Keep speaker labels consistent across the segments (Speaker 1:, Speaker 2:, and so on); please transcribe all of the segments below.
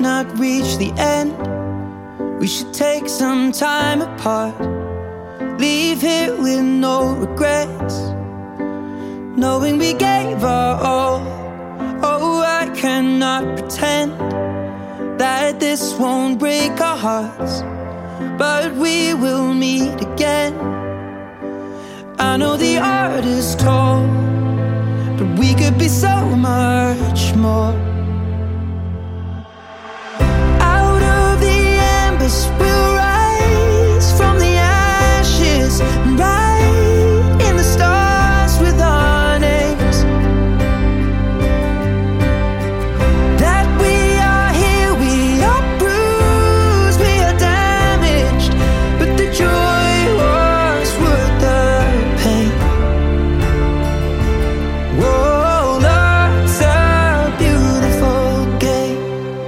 Speaker 1: not reach the end. We should take some time apart, leave here with no regrets, knowing we gave our all. Oh, I cannot pretend that this won't break our hearts, but we will meet again. I know the art is tall, but we could be so much more. Out of the embers we'll rise from the ashes, and write in the stars with our names that we are here, we are bruised, we are damaged, but the joy was worth the pain. Whoa, love's a beautiful game.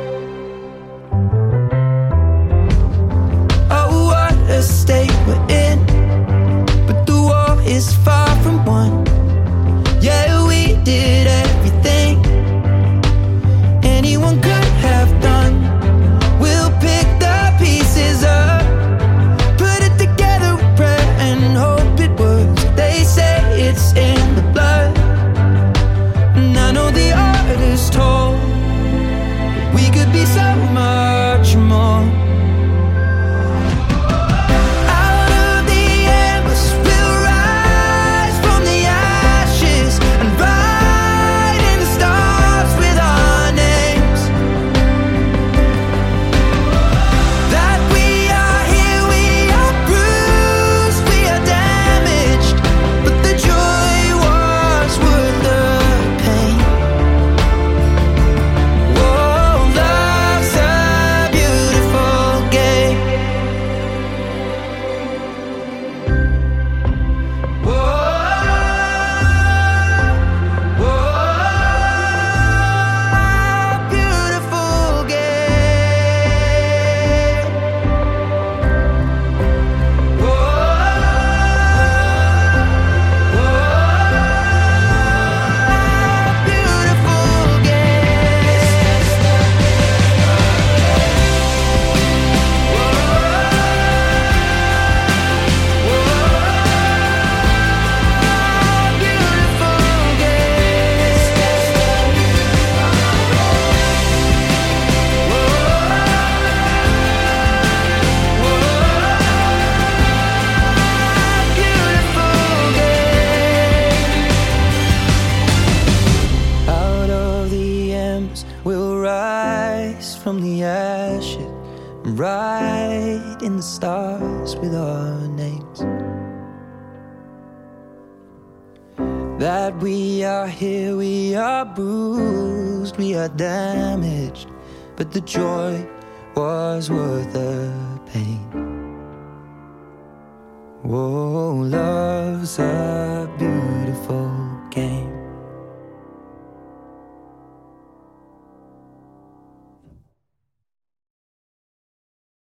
Speaker 1: Oh, what a state we're in, but the war is far from won. Yeah, we did everything anyone could have done. We'll pick the pieces up, put it together with prayer and hope it works. They say it's in the blood, and I know the art is tall, but we could be so much more. Out of the embers we'll rise from the ashes, and write in the stars with our names that we are here, we are bruised, we are damaged, but the joy was worth the pain. Whoa, love's a beautiful game. Whoa, beautiful game. Beautiful Out of the embers we'll rise from the ashes, and write in the stars with our names that we are here, we are bruised, we are damaged, but the joy was worth the pain. Whoa, love's a beautiful game.